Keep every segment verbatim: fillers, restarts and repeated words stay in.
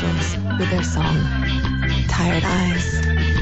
angels with their song, Tired Eyes.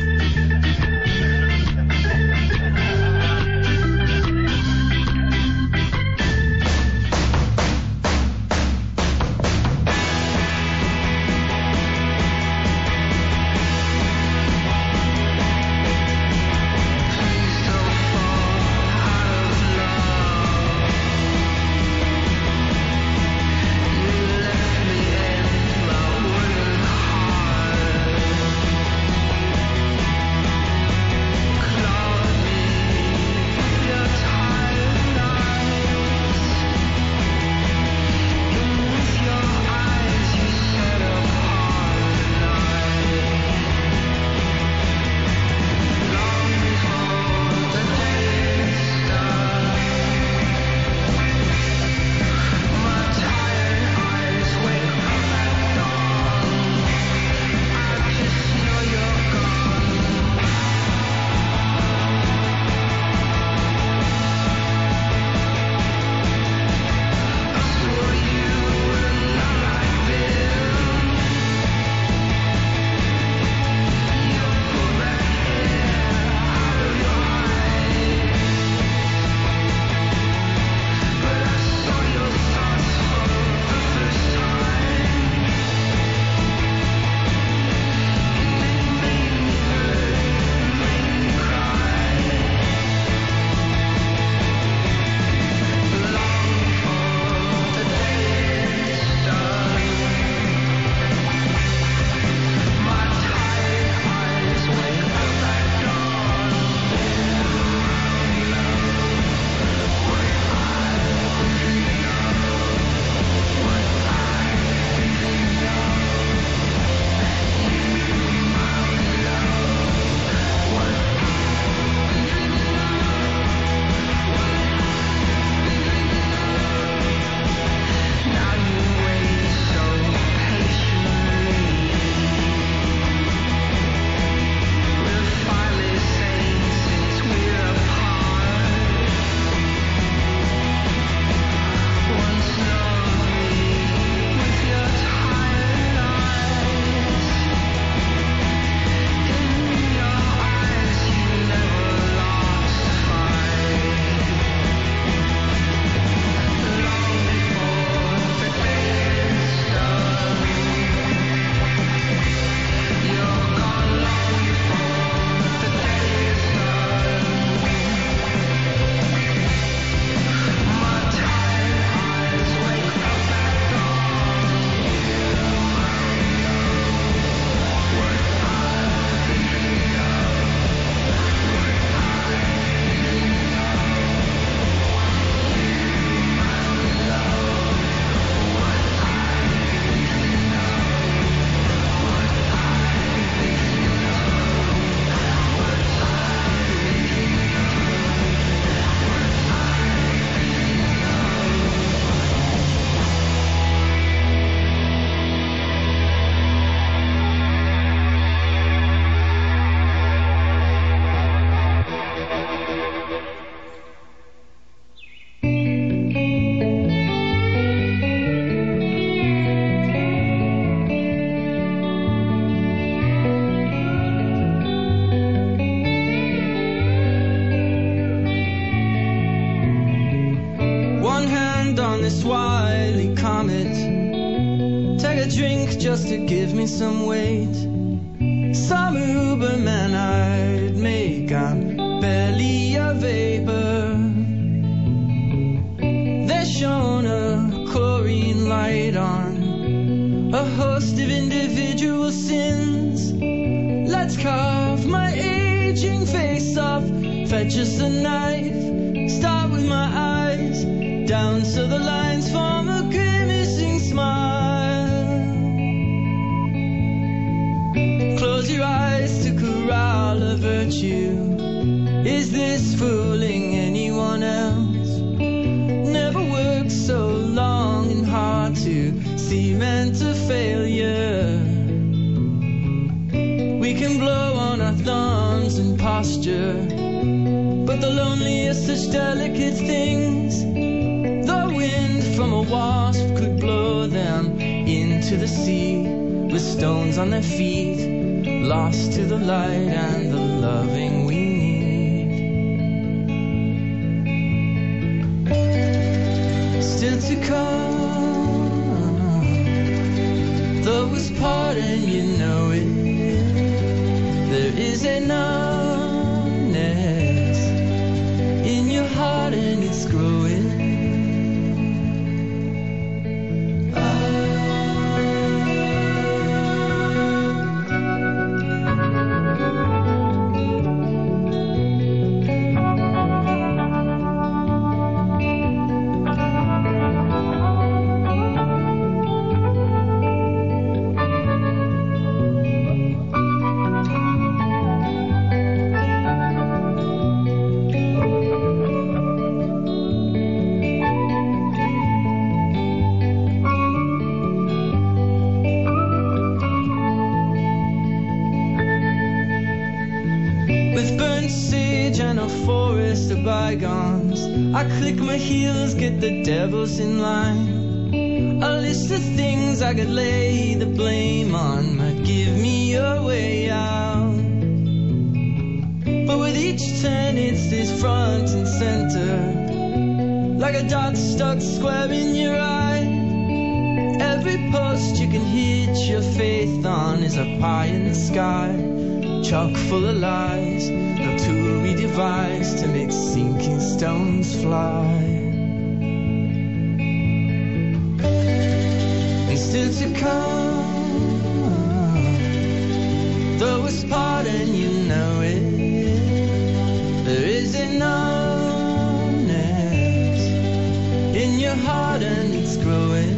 Just to give me some weight, some Uberman I'd make. I'm barely a vapor. They're shone a chlorine light on a host of individual sins. Let's carve my aging face off, fetch us a knife, start with my eyes, down so the lines form a grimacing smile. Close your eyes to corral a virtue. Is this fooling anyone else? Never worked so long and hard to cement a failure. We can blow on our thumbs and posture, but the loneliest such delicate things. The wind from a wasp could blow them into the sea. with stones on their feet, lost to the light and the loving we need. Still to come, though it's part and you know it, there is a numbness in your heart and it's growing. I click my heels, get the devils in line. A list of things I could lay the blame on might give me a way out. But with each turn it stays front and center, like a dot stuck square in your eye. Every post you can hitch your faith on is a pie in the sky, chock full of lies, no tool we devise to make sinking stones fly. And still to come, though it's part and you know it, there is a numbness in your heart and it's growing.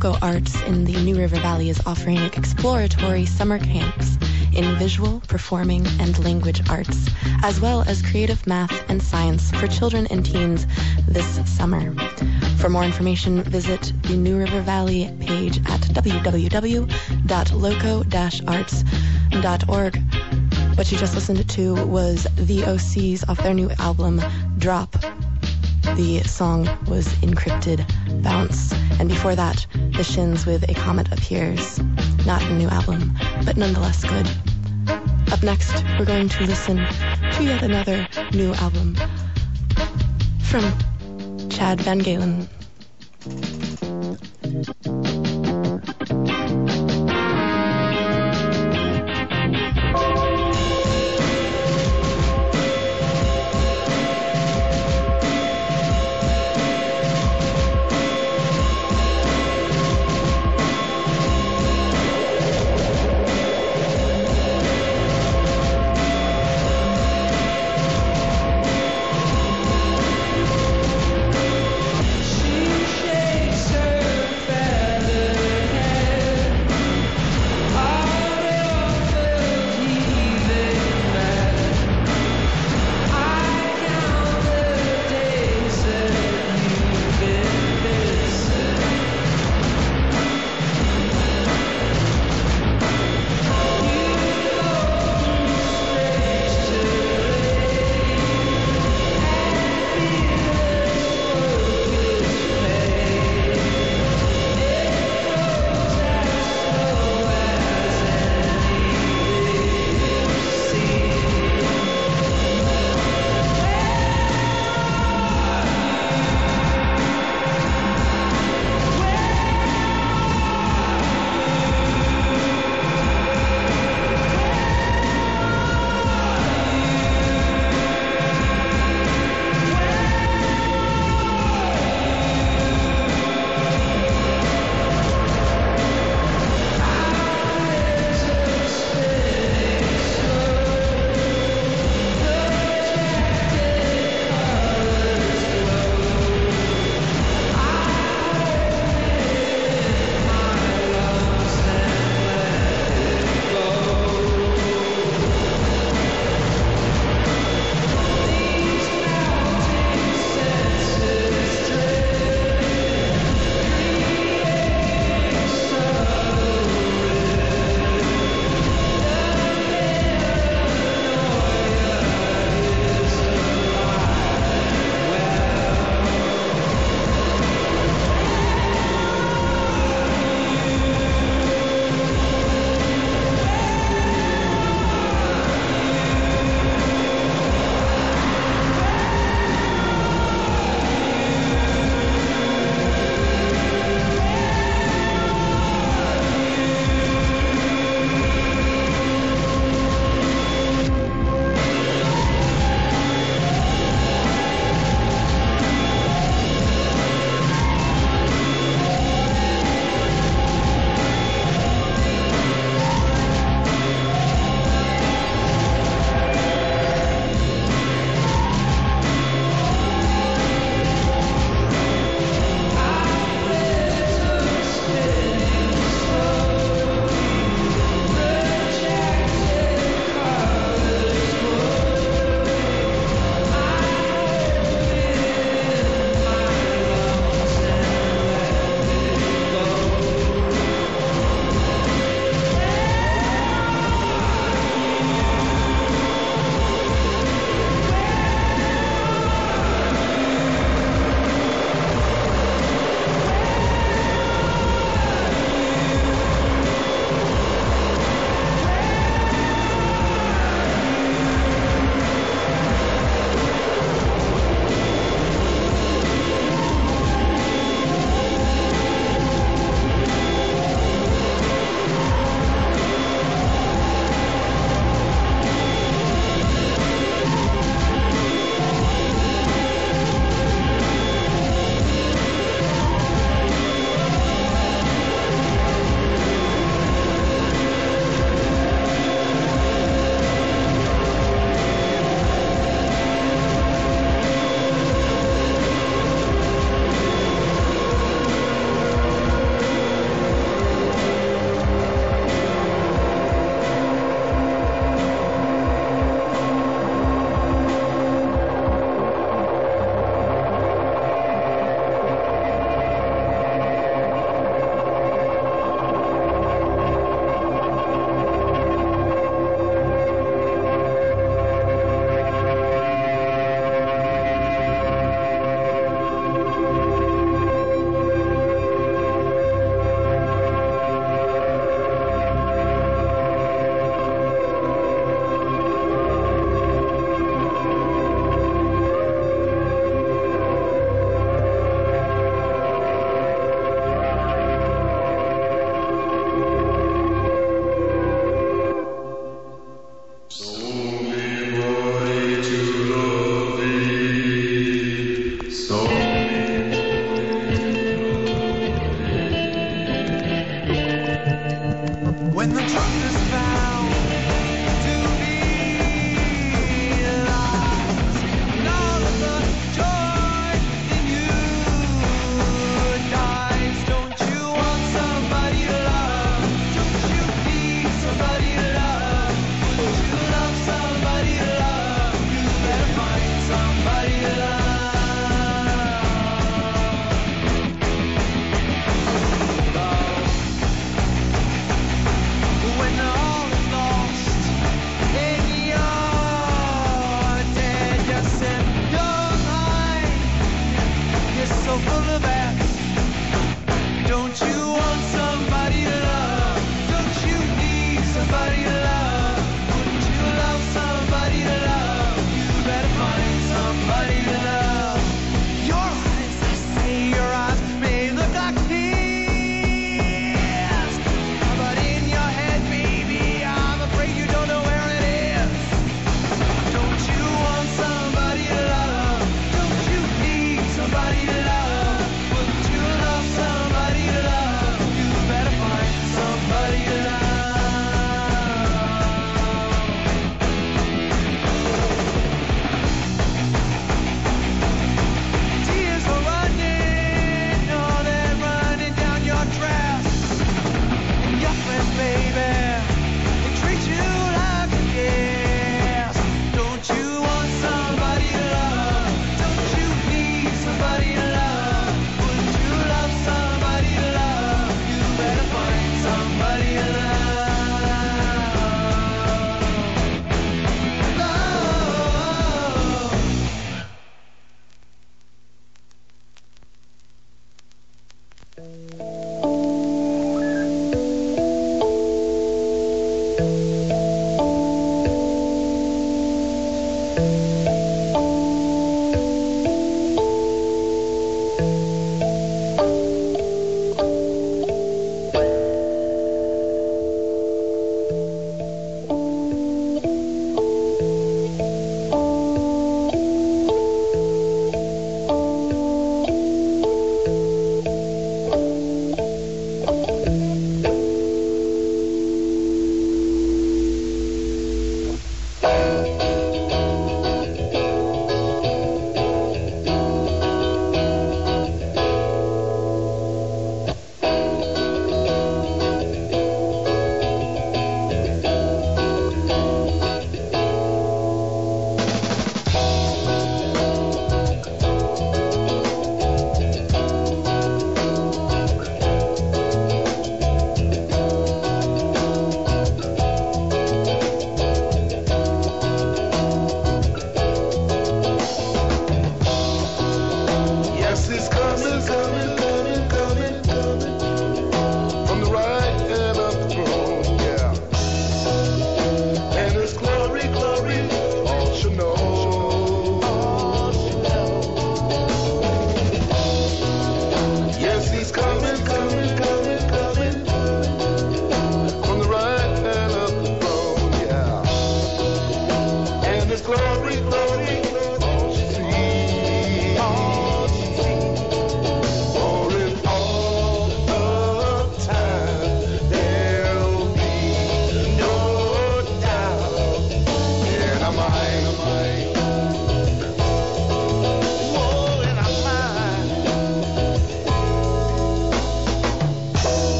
Loco Arts in the New River Valley is offering exploratory summer camps in visual, performing, and language arts, as well as creative math and science for children and teens this summer. For more information, visit the New River Valley page at w w w dot loco dash arts dot org. What you just listened to was the O Cs off their new album, Drop. The song was Encrypted Bounce. And before that, The Shins with A Comet Appears. Not a new album, but nonetheless good. Up next, we're going to listen to yet another new album from Chad Van Galen. She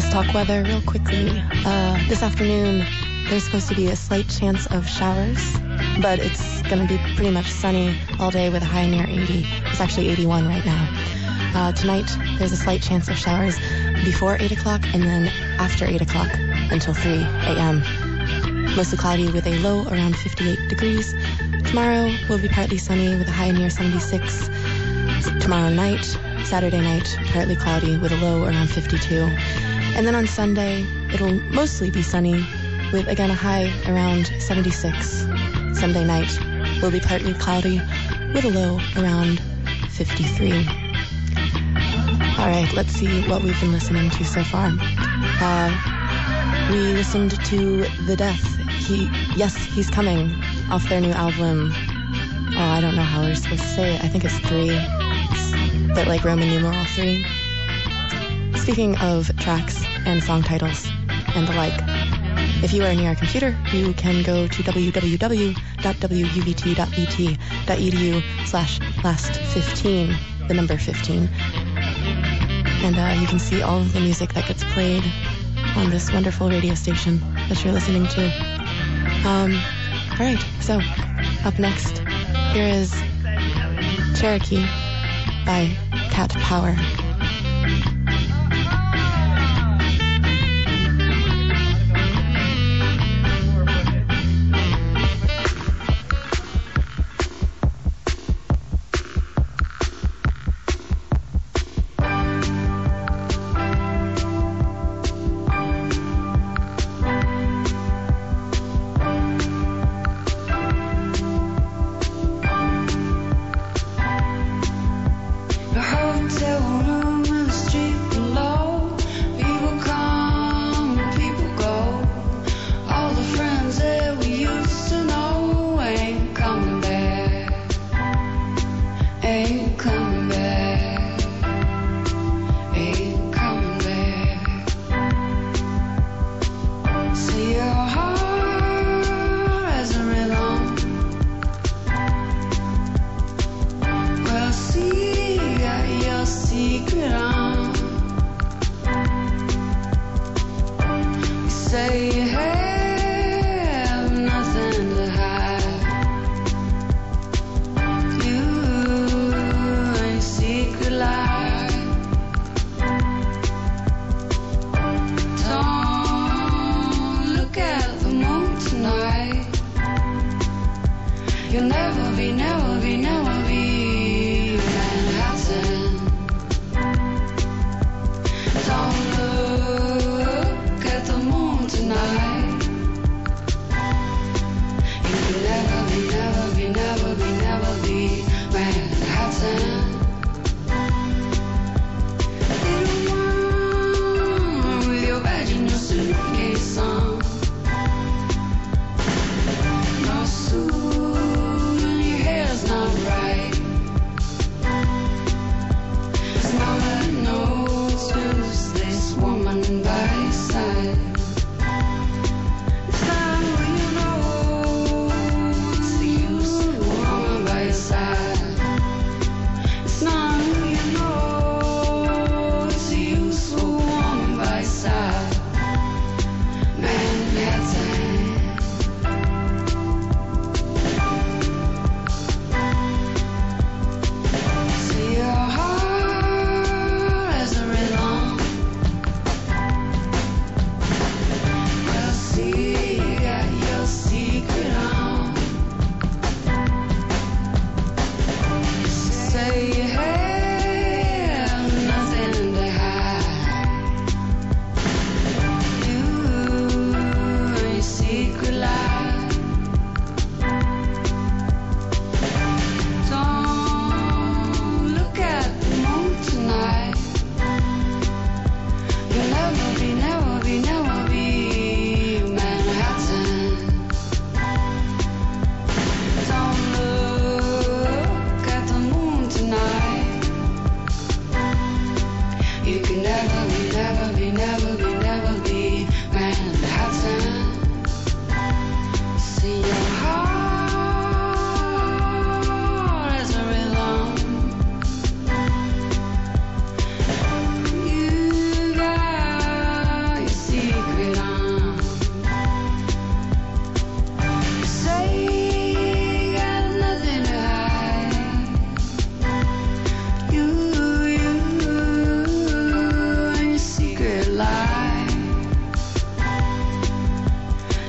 Let's talk weather real quickly. Uh, this afternoon, there's supposed to be a slight chance of showers, but it's going to be pretty much sunny all day with a high near eighty. It's actually eighty-one right now. Uh, tonight, there's a slight chance of showers before eight o'clock and then after eight o'clock until three a.m. Mostly cloudy with a low around fifty-eight degrees. Tomorrow will be partly sunny with a high near seventy-six. Tomorrow night, Saturday night, partly cloudy with a low around fifty-two. And then on Sunday, it'll mostly be sunny with, again, a high around seventy-six. Sunday night will be partly cloudy with a low around fifty-three. All right, let's see what we've been listening to so far. Uh, we listened to The Death. He, Yes, He's Coming, off their new album. Oh, I don't know how we're supposed to say it. I think it's three. It's a bit like Roman numeral three. Speaking of tracks and song titles and the like, if you are near a computer, you can go to w w w dot w u b t dot b t dot e d u slash last fifteen, the number fifteen. And uh, you can see all of the music that gets played on this wonderful radio station that you're listening to. Um, all right, so up next, here is Cherokee by Cat Power. Tonight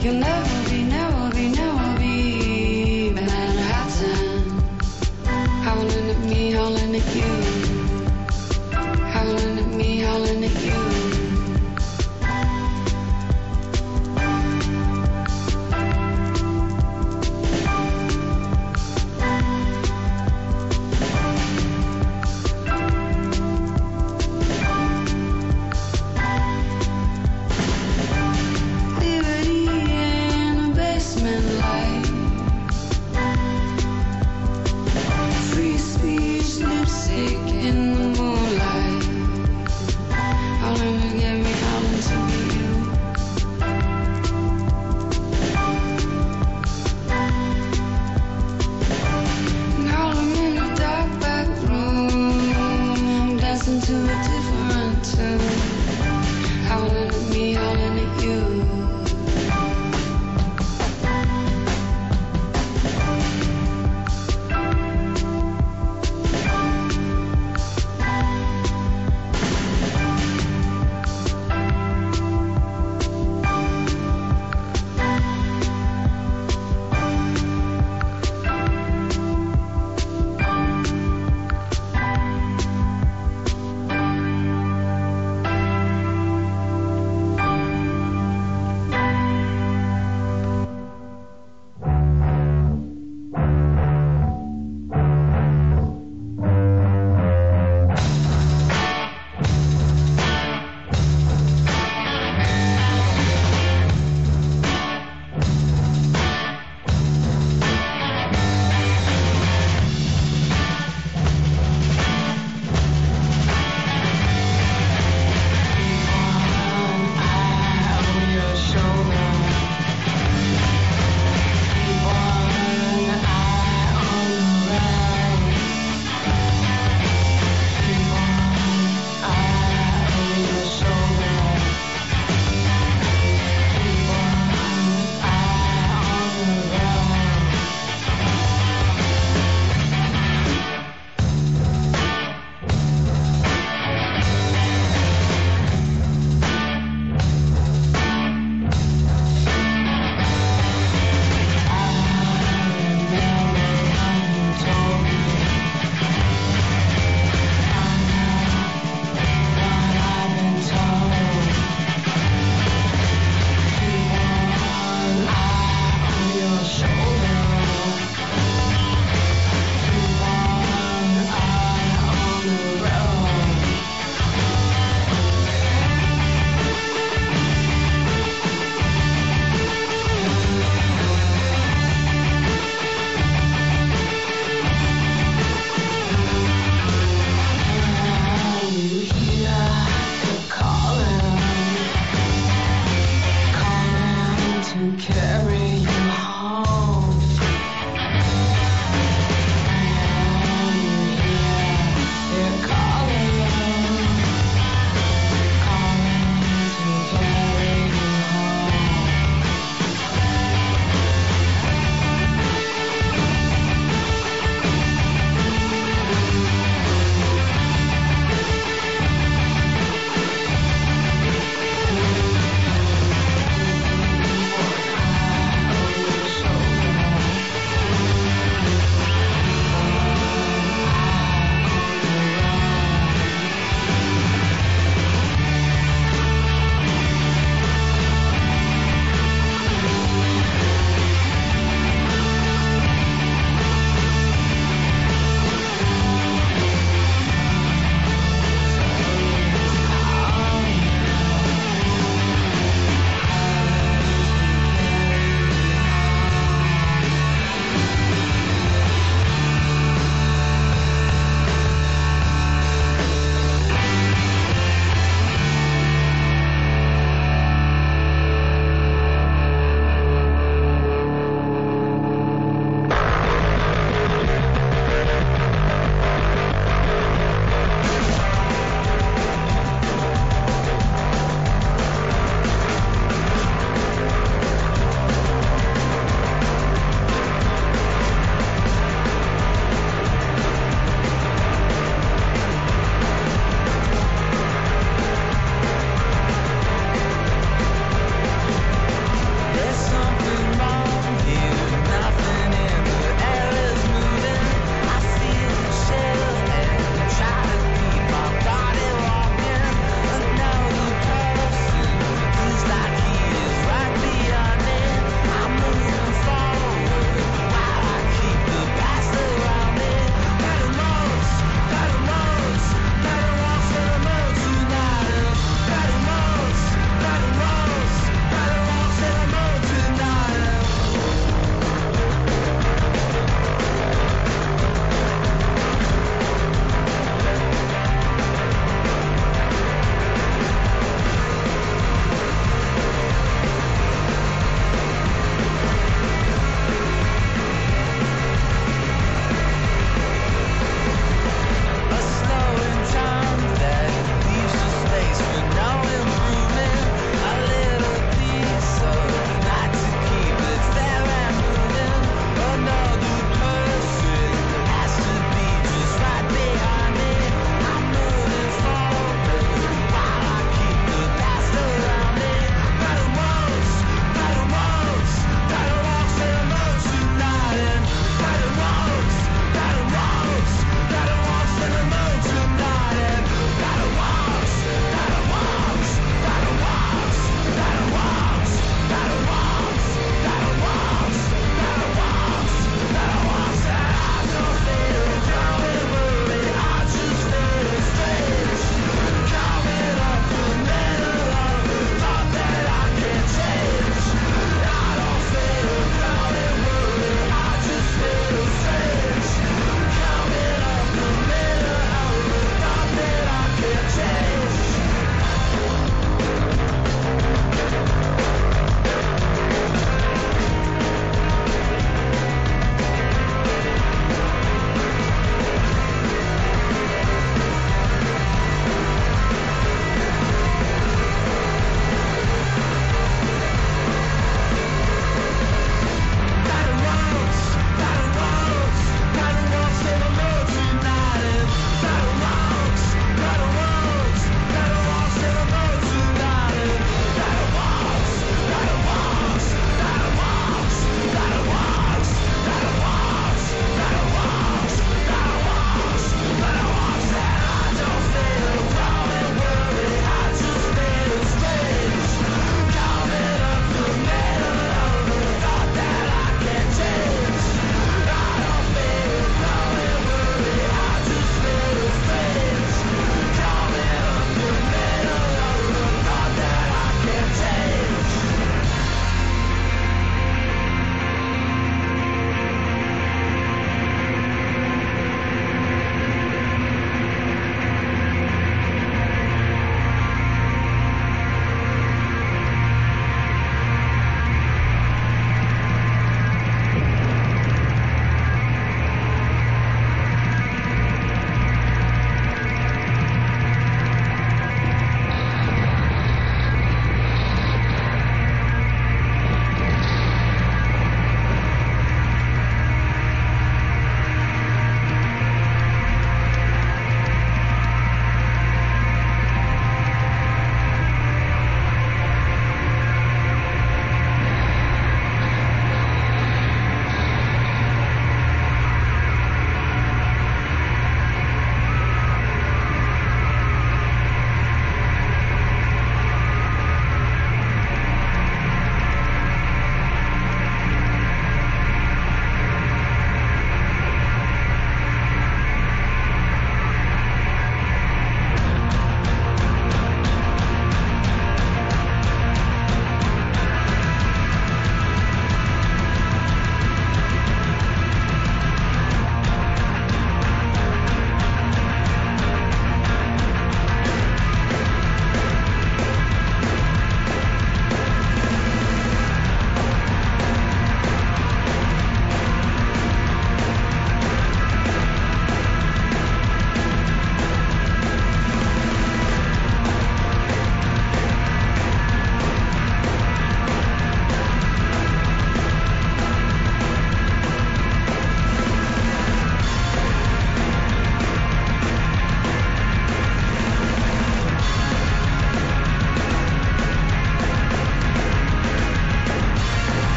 You'll never be, never be, never be Manhattan. Howling at me, howling at you. Howling at me, howling at you. Free speech, lipstick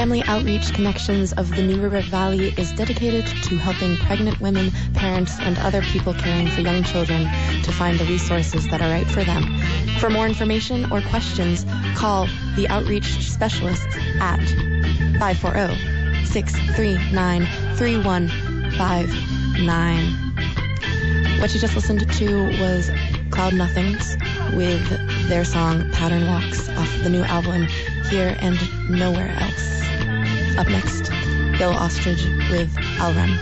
Family Outreach Connections of the New River Valley is dedicated to helping pregnant women, parents, and other people caring for young children to find the resources that are right for them. For more information or questions, call the Outreach Specialists at five four zero, six three nine, three one five nine. What you just listened to was Cloud Nothings with their song Pattern Walks off the new album Here and Nowhere Else. Up next, Bill Ostrich with I'll Run.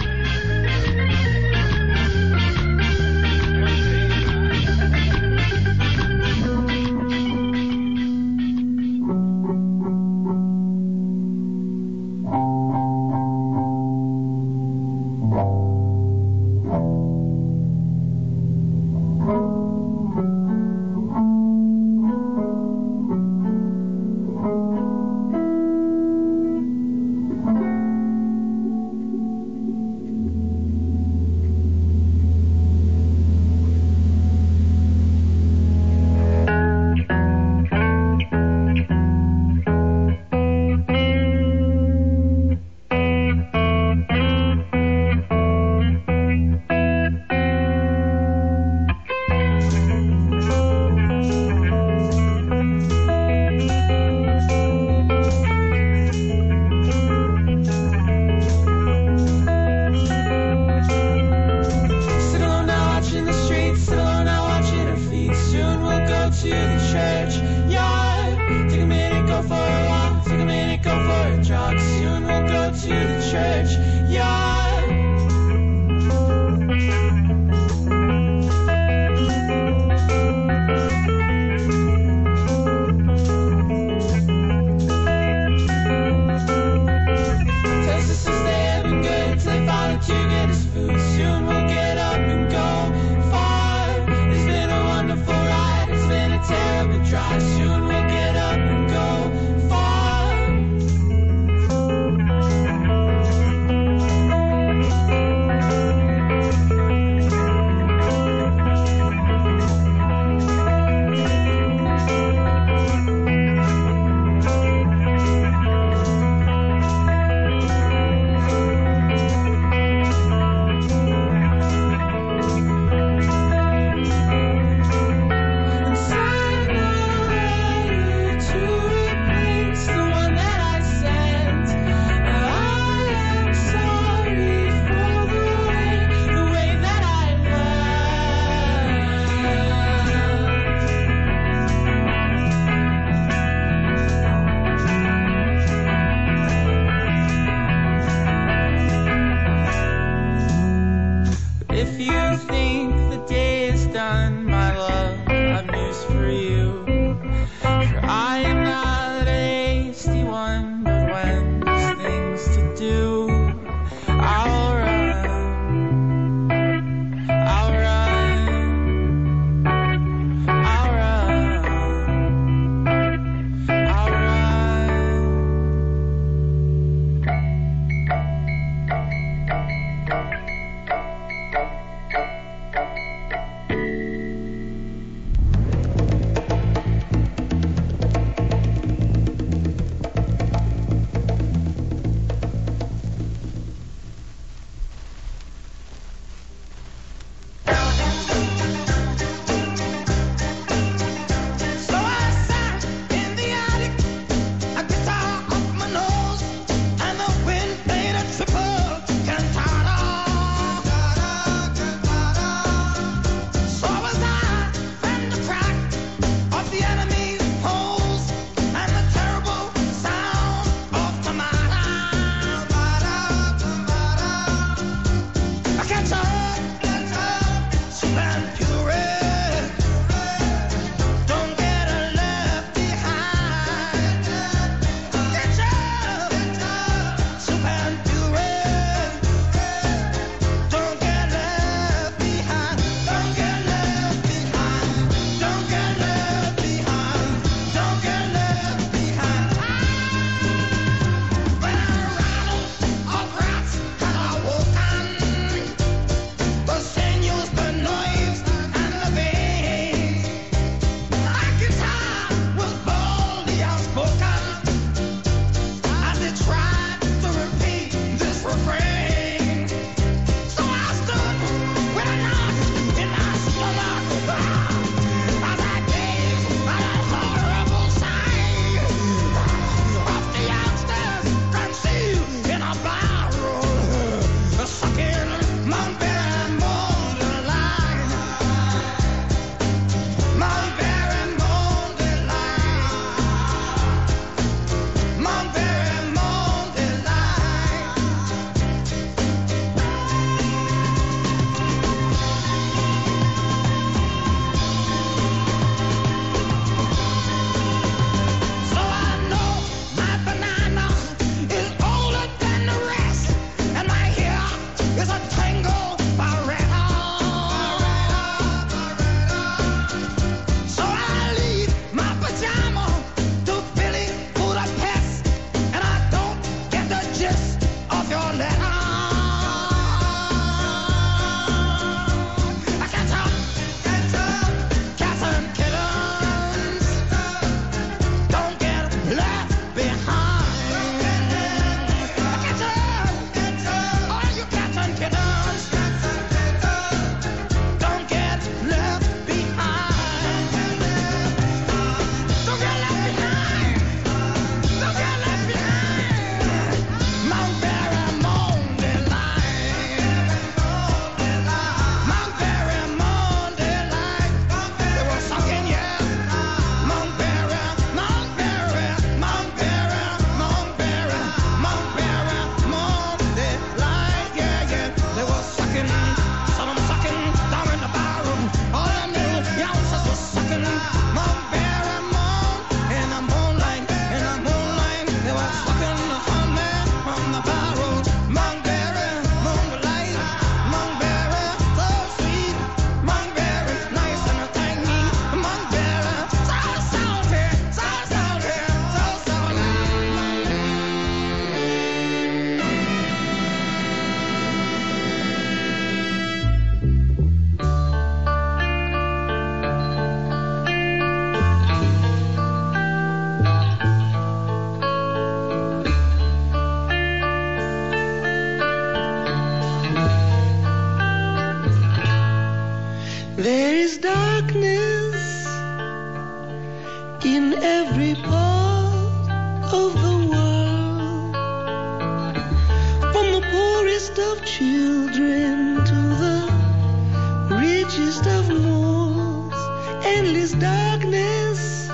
darkness in every part of the world, from the poorest of children to the richest of mortals. Endless darkness,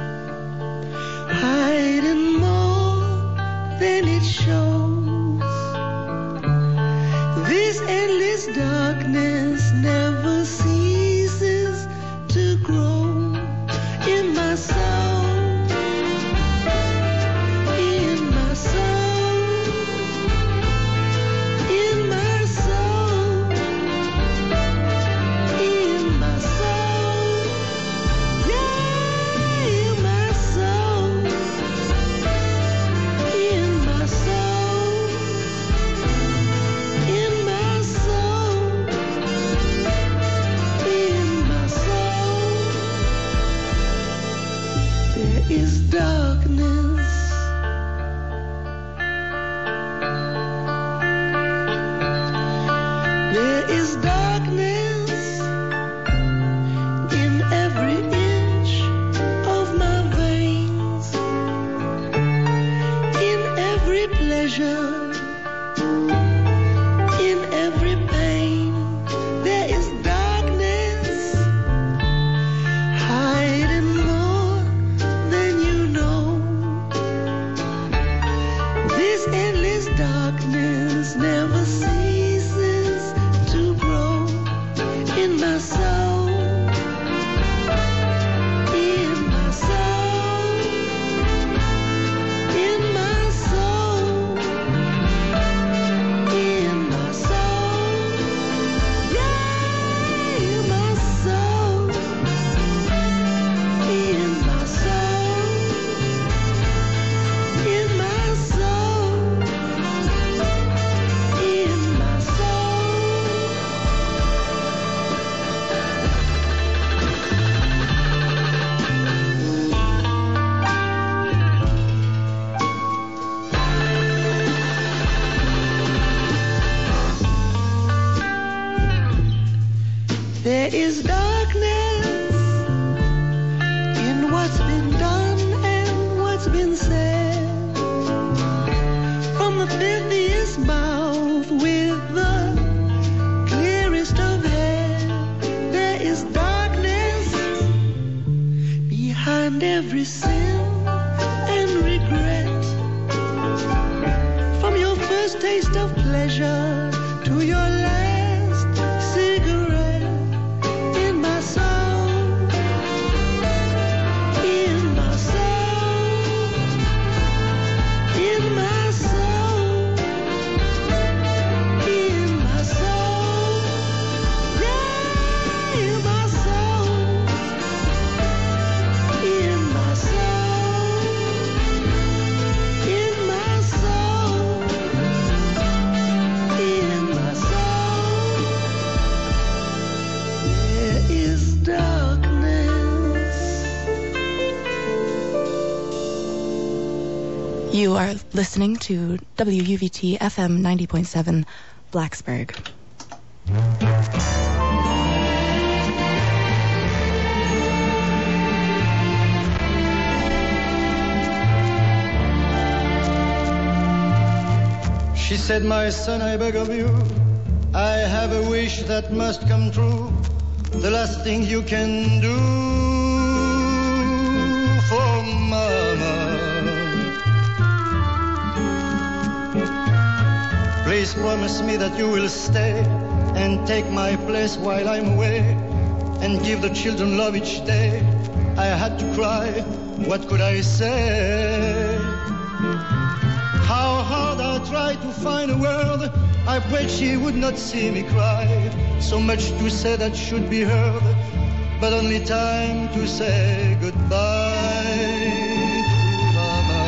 hiding more than it shows. This endless darkness never ceases to grow in my soul, in my soul, in my soul, in my soul, yeah, in my soul, in my soul, in my soul, in my soul. There is darkness. There is darkness in every inch of my veins, in every pleasure, in every pain. There is darkness, hiding more than you know. This endless darkness never ceases to grow in my soul, in my soul, in my soul, in my soul, yeah, in my soul, in my soul, in my soul, in my soul. There is darkness in what's been done and what's been said, from the filthiest mouth with the clearest of head. There is darkness behind every sin and regret, from your first taste of pleasure to your last cigarette. In my soul, in my soul, in my soul, in my soul, yeah, in my soul, in my soul, in my soul, in my soul. There is darkness. You are listening to W U V T F M ninety point seven Blacksburg. She said, my son, I beg of you, I have a wish that must come true. The last thing you can do for Mama. Please promise me that you will stay and take my place while I'm away, and give the children love each day. I had to cry, what could I say? How hard I tried to find a word. I prayed she would not see me cry. So much to say that should be heard, but only time to say goodbye to Mama.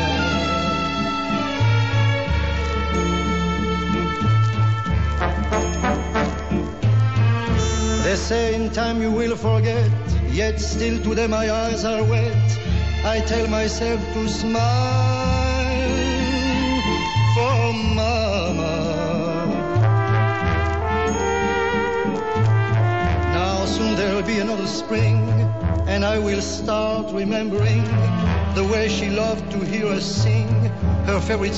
They say in time you will forget, yet still today my eyes are wet. I tell myself to smile for Mama. Now soon there'll be another the spring, and I will start remembering the way she loved to hear us sing her favorite